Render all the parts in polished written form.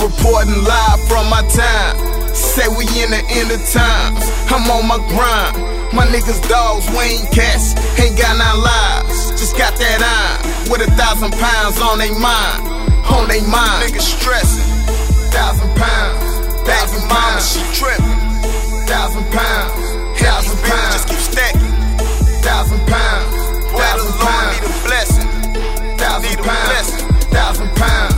reporting live from my time. Say we in the end of times. I'm on my grind. My niggas dogs, we ain't cats. Ain't got none lives. Just got that iron. With 1,000 pounds on they mind. On they mind. Niggas stressing. 1,000 pounds. 1,000 pounds. She tripping. 1,000 pounds. 1,000 pounds. Just keep stacking. 1,000 pounds. 1,000 pounds. Need a blessing. 1,000 pounds. 1,000 pounds.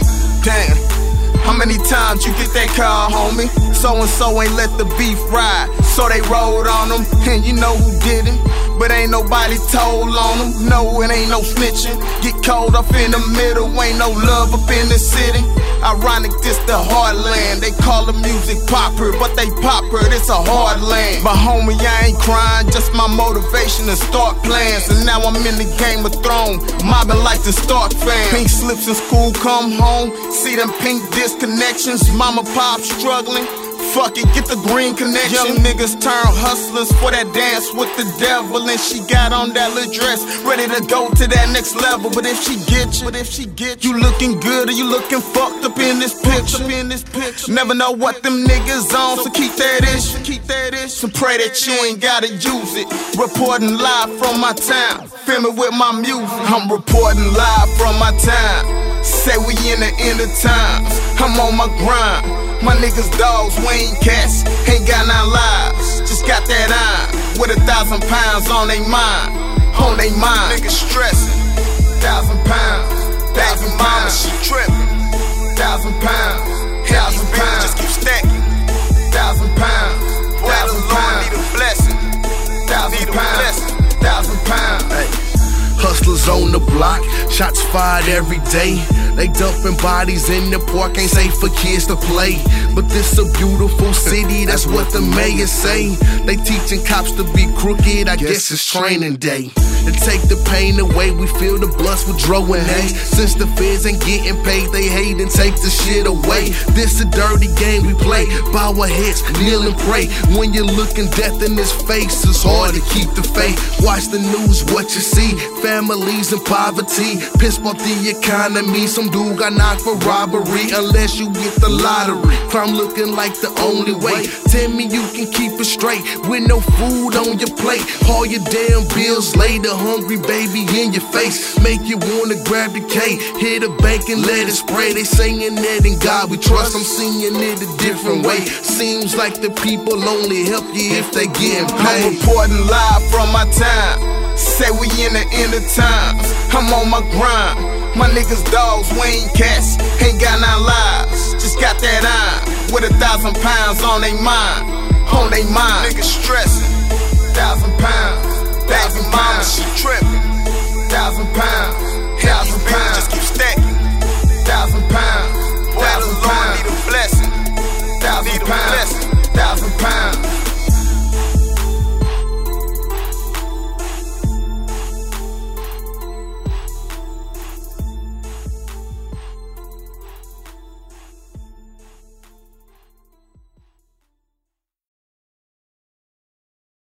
Damn. How many times you get that call, homie? So-and-so ain't let the beef ride, so they rolled on them, and you know who did it. But ain't nobody told on them, no, it ain't no snitching. Get cold up in the middle, ain't no love up in the city. Ironic, this the heartland. They call the music popper, but they popper, this a hard land. But homie, I ain't crying, just my motivation to start plans. And now I'm in the Game of Thrones, mobbing like the Stark fans. Pink slips in school, come home, see them pink disconnections. Mama, pop struggling. Fuck it, get the green connection. Young niggas turn hustlers for that dance with the devil. And she got on that little dress, ready to go to that next level. But if she get you, you looking good or you looking fucked up in this picture. Never know what them niggas on, so keep that ish. So pray that you ain't gotta use it. Reporting live from my town, feel me with my music. I'm reporting live from my town. Say we in the end of times. I'm on my grind. My niggas dogs, we ain't cats. Ain't got none lives. Just got that iron. With 1,000 pounds on they mind. On they mind. Niggas stressing. 1,000 pounds. 1,000 pounds. She tripping. 1,000 pounds. 1,000 pounds. Just keep stacking. 1,000 pounds. 1,000 pounds. Need a blessing. 1,000 pounds. 1,000 pounds. Hey. Hustlers on the block, shots fired every day. They dumping bodies in the park, ain't safe for kids to play. But this a beautiful city, that's what the mayor say. They teaching cops to be crooked, I guess it's training day. To take the pain away, we feel the blunts with Dro and Hayes. Since the feds ain't getting paid, they hate and take the shit away. This a dirty game we play, bow our heads, kneel and pray. When you're looking death in his face, it's hard to keep the faith. Watch the news, what you see, families in poverty, pissed off the economy. Some dude got knocked for robbery, unless you get the lottery. Crime looking like the only way. Tell me you can keep it straight with no food on your plate. All your damn bills laid, a hungry baby in your face, make you wanna grab the K, hit a bank and let it spray. They singing that in God we trust, I'm singing it a different way. Seems like the people only help you if they getting paid. I'm reporting live from my time. Say we in the end of times. I'm on my grind. My niggas dogs, we ain't cats. Ain't got none lives. Just got that iron. With 1,000 pounds on they mind. On they mind. Niggas stressing. 1,000 pounds. 1,000 pounds. She tripping. 1,000 pounds.